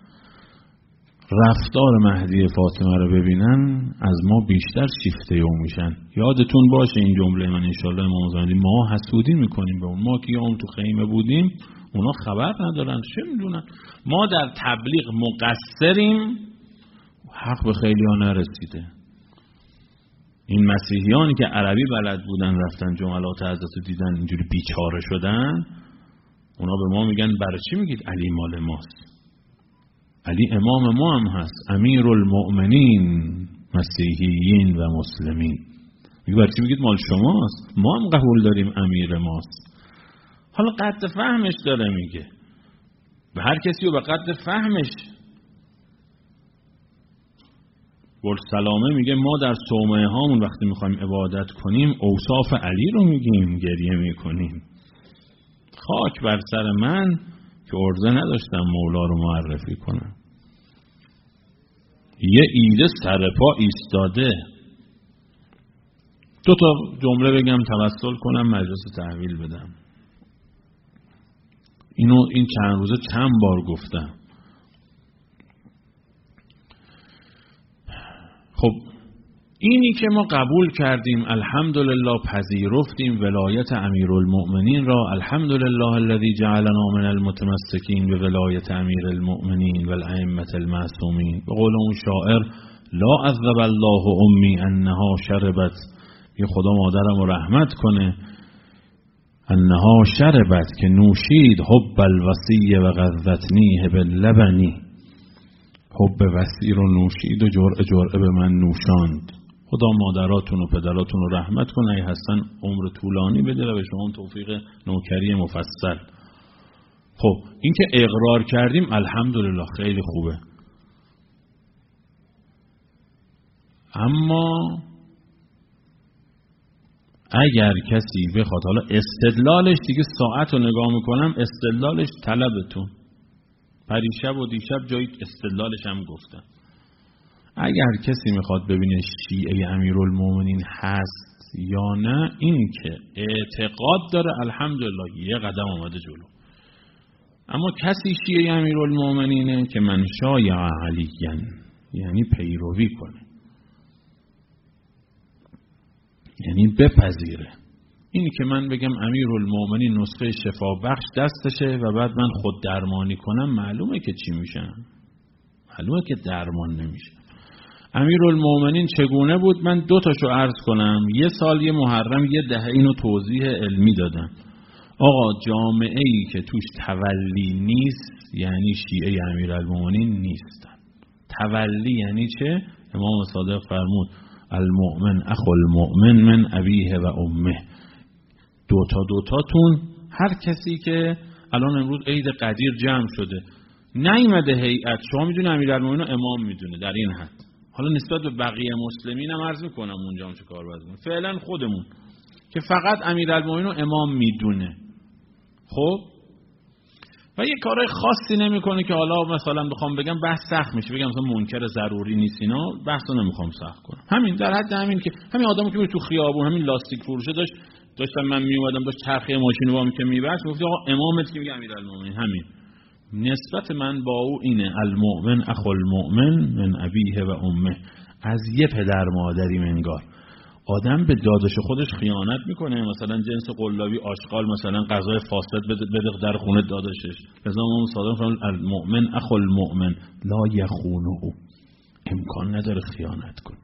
رفتار مهدی فاطمه رو ببینن از ما بیشتر شیفته او میشن. یادتون باشه این جمله من انشالله امام زمانی، ما حسودی میکنیم به اون. ما که اون تو خیمه بودیم اونا خبر ندارن، چه میدونن. ما در تبلیغ مقصریم، حق به خیلی ها نرسیده. این مسیحیانی که عربی بلد بودن رفتن جملات حضرت رو دیدن اینجوری بیچاره شدن، اونا به ما میگن برای چی میگید علی مال ماست؟ علی امام ما هم هست، امیر المؤمنین مسیحیین و مسلمین. میگه برای چی میگید مال شماست؟ ما هم قبول داریم امیر ماست. حالا قد فهمش داره میگه، به هر کسی و به قد فهمش. سلامه میگه ما در صومعه هامون وقتی میخوایم عبادت کنیم اوصاف علی رو میگیم، گریه میکنیم. خاک بر سر من که عرضه نداشتم مولا رو معرفی کنم. یه ایده سر پا ایستاده. دو تا جمله بگم توسل کنم مجلس تحویل بدم. این چند روزه چند بار گفتم. خب اینی که ما قبول کردیم، الحمدلله پذیرفتیم ولایت امیرالمؤمنین را، الحمدلله الذی جعلنا من المتمسکین به ولایت امیرالمؤمنین و الائمه المعصومین. به قول اون شاعر لا عذب الله امی انها شربت، یه خدا مادرم رو رحمت کنه، انها شربت که نوشید حب الوصی و غذتنیه باللبنی، حب وصی رو نوشید و جرعه جرعه به من نوشاند. خدا مادراتون و پدراتون رو رحمت کنه، اگه هستن عمر طولانی بده و به شما توفیق نوکری مفصل. خب این که اقرار کردیم الحمدلله خیلی خوبه، اما اگر کسی بخواد، حالا استدلالش دیگه ساعت رو نگاه میکنم، استدلالش طلبتون، پریشب و دیشب جایی استدلالش هم گفتم. اگر کسی میخواد ببینه شیعه امیرالمومنین هست یا نه، این که اعتقاد داره الحمدلله یه قدم آمده جلو. اما کسی شیعه امیرالمومنینه که من شایع علیین، یعنی پیروی کنه، یعنی بپذیره. این که من بگم امیرالمومنین نسخه شفا بخش دستشه و بعد من خود درمانی کنم، معلومه که چی میشم، معلومه که درمان نمیشه. امیرالمومنین چگونه بود؟ من 2 تاشو عرض کنم. یه سال یه محرم یه دهه اینو توضیح علمی دادم. آقا جامعه ای که توش تولی نیست یعنی شیعه امیرالمومنین نیستن. تولی یعنی چه؟ امام صادق فرمود المؤمن اخو المؤمن من ابیه و امه. 2 تاتون، هر کسی که الان امروز عید قدیر جمع شده نیامده هیئت، شما میدونه امیرالمومنین امام میدونه در این حد. حالا نسبت به بقیه مسلمین هم عرض میکنم اونجا چه کار باید کنیم. فعلا خودمون که فقط امیرالمومنین امام میدونه، خب و یه کارهای خاصی نمیکنه که حالا مثلا بخوام بگم بحث سخت میشه، بگم مثلا منکر ضروری نیست، اینا بحثو نمیخوام سخت کنم. همین در حد همین که همین آدمی که تو خیابون همین لاستیک فروشه داشتم من میومدم، داشت چرخه ماشین وامی که میبرد، گفت آقا امامت که میگه امیرالمومنین. همین نسبت من با او اینه، المؤمن اخو المؤمن من ابیه و امه. از یه پدر مادری منگار. آدم به داداش خودش خیانت میکنه، مثلا جنس قلابی آشغال، مثلا غذای فاسد بدق در خونه داداشش. لذا امام صادق فرمود المؤمن اخو المؤمن لا یخونه، امکان نداره خیانت کنه.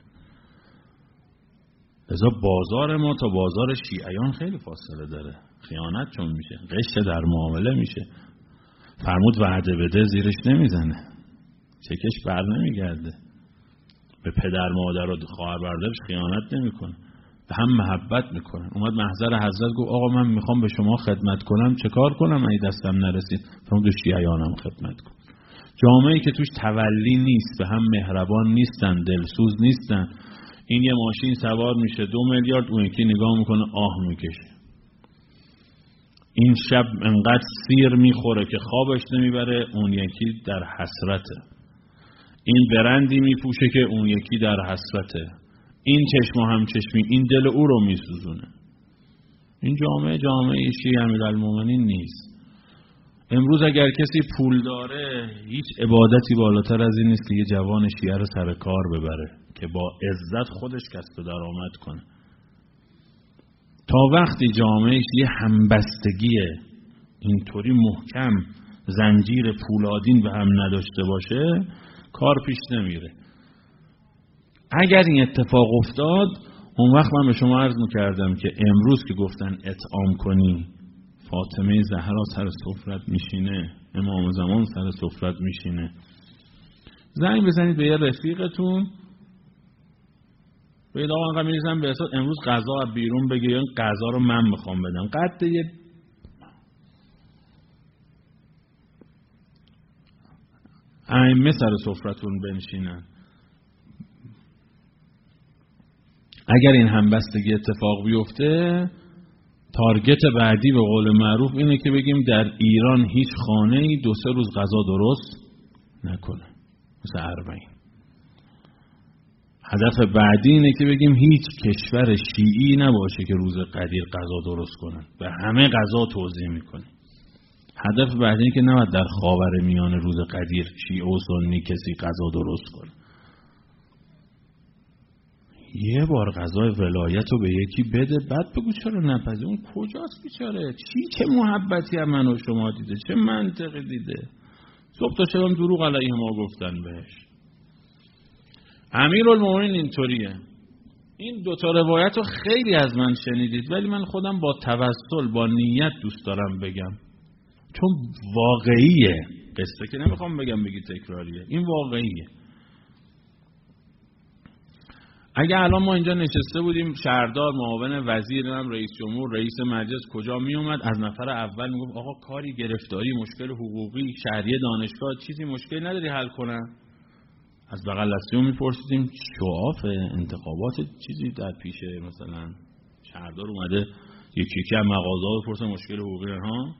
لذا بازار ما تا بازار شیعیان خیلی فاصله داره. خیانت چون میشه، غش در معامله میشه. فرمود وعده بده زیرش نمیزنه، چکش بر نمیگرده. به پدر مادر و خواهر برادرش خیانت نمیکنه، به هم محبت میکنه. اومد محضر حضرت گفت آقا من میخوام به شما خدمت کنم، چه کار کنم اگه دستم نرسید؟ فرمود به شیعیانم خدمت کن. جامعه‌ای که توش تولی نیست، به هم مهربان نیستن، دلسوز نیستن، این یه ماشین سوار میشه 2 میلیارد، اون یکی نگاه میکنه آه میکشه. این شب انقدر سیر میخوره که خوابش نمیبره، اون یکی در حسرته. این برندی میپوشه که اون یکی در حسرته. این چشم و همچشمی این دل او رو میسوزونه. این جامعه شیعه امیرالمومنین نیست. امروز اگر کسی پول داره، هیچ عبادتی بالاتر از این نیست که یه جوان شیعه رو سر کار ببره که با عزت خودش کسب درآمد کنه. تا وقتی جامعهش یه همبستگی اینطوری محکم زنجیر پولادین به هم نداشته باشه، کار پیش نمیره. اگر این اتفاق افتاد، اون وقت من به شما عرض میکردم که امروز که گفتن اطعام کنی، فاطمه زهرا سر سفرت میشینه، امام زمان سر سفرت میشینه، زنگ بزنید به یه رفیقتون، بگید آقا انقدر میریزم به حساب، امروز غذا بیرون بگه، یا غذا رو من میخوام بدم، قد یه ائمه سر سفرتون بنشینن. اگر این همبستگی اتفاق بیفته، تارگت بعدی به قول معروف اینه که بگیم در ایران هیچ خانه‌ای 2-3 روز غذا درست نکنه، مثل اربعین. هدف بعدی اینه که بگیم هیچ کشور شیعی نباشه که روز قدیر غذا درست کنن، به همه غذا توزیع میکنه. هدف بعدی اینه که نباید در خاورمیانه روز قدیر شیعه و سنی کسی غذا درست کنه. یه بار قضای ولایت رو به یکی بده بعد بگو چرا نپذیر. اون کجاست بیچاره؟ چه محبتی هم من و شما دیده؟ چه منطقی دیده؟ صبح تا شبم دروغ علیه ما گفتن بهش. امیرالمومنین اینطوریه. این دوتا روایت رو خیلی از من شنیدید، ولی من خودم با توسل با نیت دوست دارم بگم، چون واقعیه قصه، که نمیخوام بگم بگی تکراریه، این واقعیه. اگه الان ما اینجا نشسته بودیم، شهردار، معاون وزیر، رئیس جمهور، رئیس مجلس کجا می اومد، از نفر اول میگفت آقا کاری، گرفتاری، مشکل حقوقی، شهریه، دانشگاه، چیزی مشکل نداری حل کنن؟ از بغل دستیون میپرسیدیم شعاف انتخابات چیزی در پیشه، مثلا شهردار اومده یکی یکی از مغازه‌ها بپرسه مشکل حقوقی ها.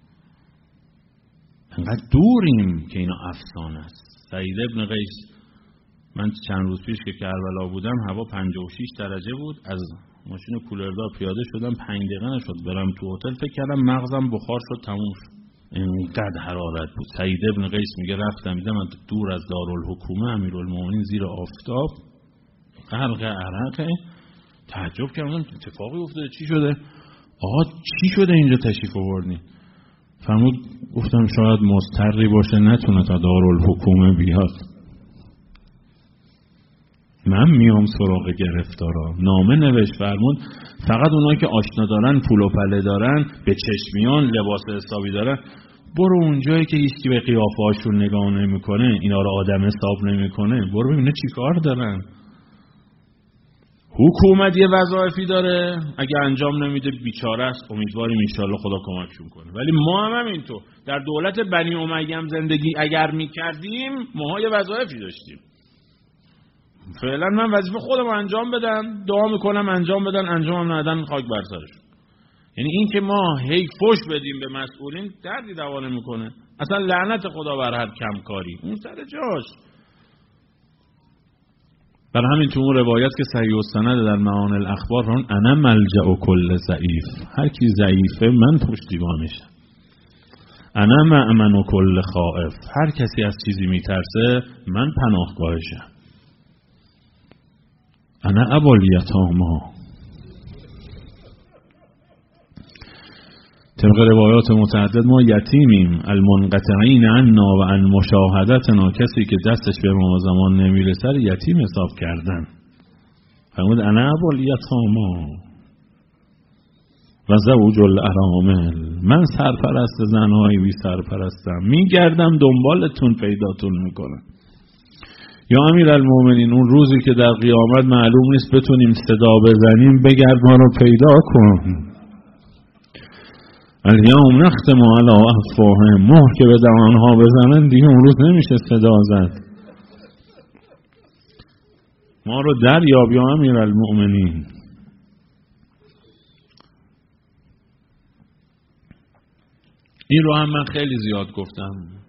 انقدر دوریم که اینا افسانه است. سعید ابن قیس، من چند روز پیش که کربلا بودم هوا 56 درجه بود، از ماشین کولردار پیاده شدم 5 دقیقه نشد برم تو هتل، فکر کردم مغزم بخار شد تموم شد، اینقدر حرارت بود. سعید ابن قیس میگه رفتم دیدم دور از دارالحکومه امیرالمومنین زیر آفتاب غرق عرقه، تعجب کردم اتفاقی افتاده، چی شده؟ آقا چی شده اینجا تشریف آوردین؟ فرمود گفتم شاید مضطری باشه نتونه تا دارالحکومه بیاد، من میام سراغ گرفتارا. نامه نوشت، فرمود فقط اونایی که آشنا دارن، پول و پله دارن، به چشمیان، لباس حسابی دارن، برو اونجایی که هیچکی به قیافه هاشون نگاه نمیکنه، اینا رو آدم حساب نمیکنه، برو ببینه چی کار دارن. حکومت یه وظایفی داره، اگه انجام نمیده بیچاره است، امیدواریم انشالله خدا کمکشون کنه. ولی ما هم همینطور در دولت بنی امیه هم زندگی اگر میکردیم، ما یه وظایفی داشتیم. فعلا من وظیفه خودم انجام بدم، دعا میکنم انجام بدن، انجام ندن خاک بر سرشون. یعنی این که ما هی فوش بدیم به مسئولین دردی دوا نمیکنه. اصلا لعنت خدا بر هر کمکاری، اون سر جاش. برای همین تو اون روایت که صحیح السند در معانی الاخبار رون انا ملجأ کل ضعیف، هر کی ضعیفه من پشتیبانشم. انا مأمن کل خائف، هر کسی از چیزی میترسه من پناهگاهشم. انا ابا الیتاما. طبق روایات متعدد ما یتیمیم، المنقطعین عنا و عن مشاهدتنا، کسی که دستش به ما زمان نمیرسه یتیم حساب کردن. فرمود انا ابا الیتاما و زوج الارامل، من سرپرست زنهای بی سرپرستم، میگردم دنبالتون پیداتون میکنم. یا امیرالمومنین اون روزی که در قیامت معلوم نیست بتونیم صدا بزنیم، بگرد ما رو پیدا کن. الیوم نختم علی افواههم، مهر که به دهانها بزنن دیگه اون روز نمیشه صدا زد. ما رو دریاب یا امیرالمومنین. این رو هم من خیلی زیاد گفتم،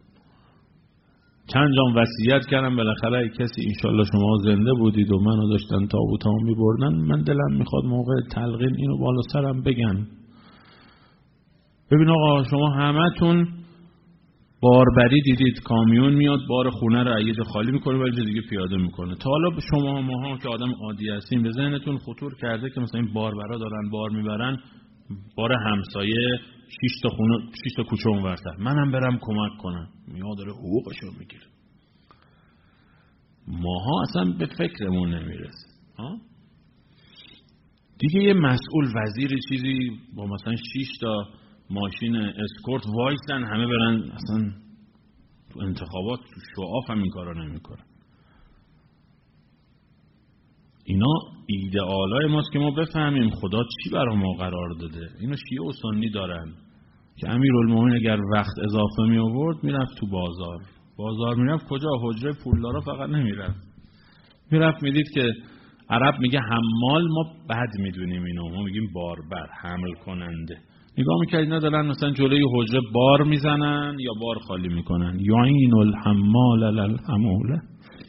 چند جام وصیت کردم، بالاخره کسی انشالله شما زنده بودید و منو داشتن تابوتامو میبردن، من دلم میخواد موقع تلقین اینو بالا سرم بگن. ببین آقا شما همتون باربری دیدید، کامیون میاد بار خونه رو ایده خالی میکنه ولی دیگه پیاده میکنه. تا حالا شما ماها که آدم عادی هستیم به ذهنتون خطور کرده که مثلا این باربرا دارن بار میبرن بار همسایه 6 تا خونه 6 تا کوچه اونورتر، منم برم کمک کنم، میاد داره حقوقشو میگیره. ماها اصلا به فکرمون نمیرسه. دیگه یه مسئول وزیر چیزی با مثلا 6 تا ماشین اسکورت وایسن همه برن، اصلا تو انتخابات تو شعاف هم این کارا نمیکنن. اینا ایدئالای ماست که ما بفهمیم خدا چی برای ما قرار داده. اینا شیعه و سنی دارن که امیرالمومنین اگر وقت اضافه می آورد میرفت تو بازار میرفت کجا؟ حجره پولدارا فقط نمیرفت، میرفت میدید که عرب میگه حمال، ما بد میدونیم اینو، ما میگیم باربر، حمل کننده. نگاه میکرد اینا دارن مثلا جلوی حجره بار میزنن یا بار خالی میکنن. یعین الحمال للحموله،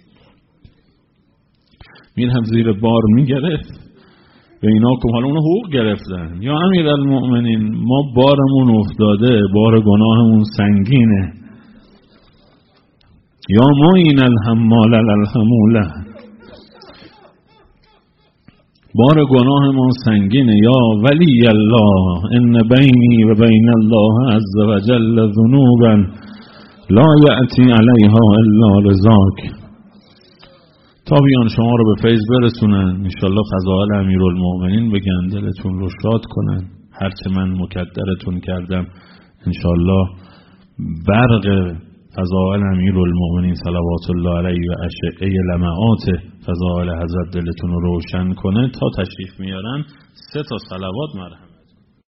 میرم زیر بار میگرفت و اینا که حالا اونو حقوق گرفتن. یا امیرالمومنین ما بارمون افتاده، بار گناهمون سنگینه. یا معین الحمال للحموله، بار گناه ما سنگینه یا ولی الله، ان بینی و بین الله عز و جل ذنوبا لا یأتی علیها الا رضاک. تا بیان شما رو به فیض برسونن، انشالله فضائل امیرالمؤمنین بگن، دلتون رو شاد کنن. هرچه من مکدرتون کردم انشالله برق فضائل امیرالمؤمنین صلوات الله علیه و اشعه لمعات فضائل حضرت دلتون رو روشن کنه. تا تشریف میارن 3 صلوات مرحمت.